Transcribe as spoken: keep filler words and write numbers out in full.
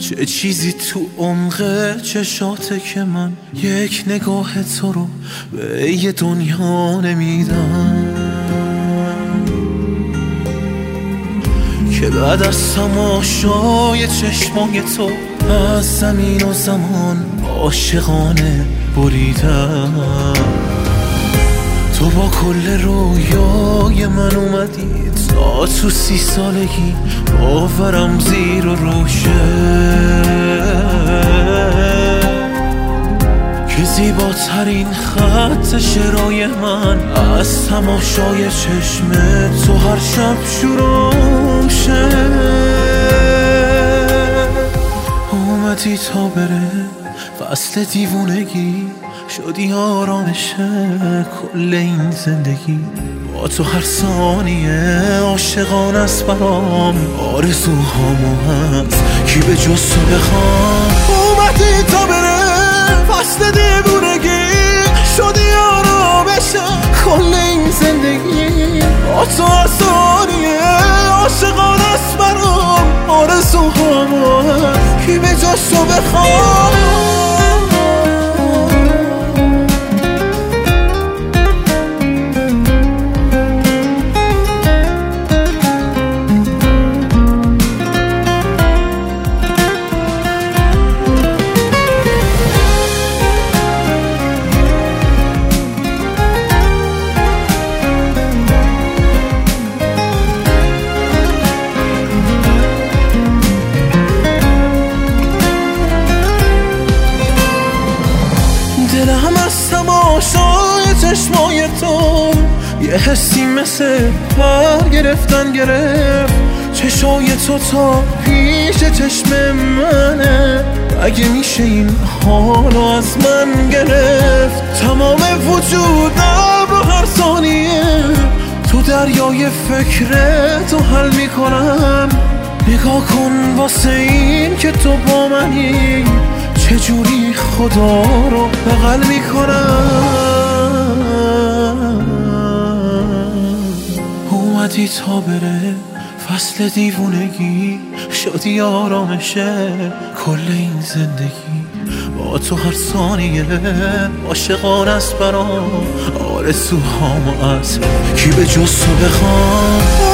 چه چیزی تو عمق چشاته که من یک نگاه تو رو به یه دنیا نمیدم، که بعد از تماشای چشمای تو از زمین و زمان عاشقانه بریدم. تو با کل رویای من اومدی تا تو سی سالگی باورم زیر و روشه، که زیباترین خط شعرهای من از تماشای چشم تو هر شب شروع شه. اومدی تا بره فصل دیوونگی، شدی آرامش کل این زندگی. با تو هر ثانیه عاشقان است برام، آرزوهامو هست کی به جز تو بخوام. اومدی تا بره فصل دیوونگی، شدی آرامش کل این زندگی. با تو هر ثانیه عاشقان است برام، آرزوهامو هست کی به جز تو بخوام. دلم از تماشای چشمای تو یه حسی مثل پر گرفتن گرفت. چشای تو تا پیش چشم منه، اگه میشه این حالو از من گرفت. تمام وجودم رو هر ثانیه تو دریای فکرتو حل میکنم. نگاه کن واسه این که تو با منی، چجوری خدا رو بغل میکنم. اومدی تا بره فصل دیوونگی، شدی آرامشه کل این زندگی. با تو هر ثانیه عاشقان است برام، آرزوهامو از کی به جز تو بخوام.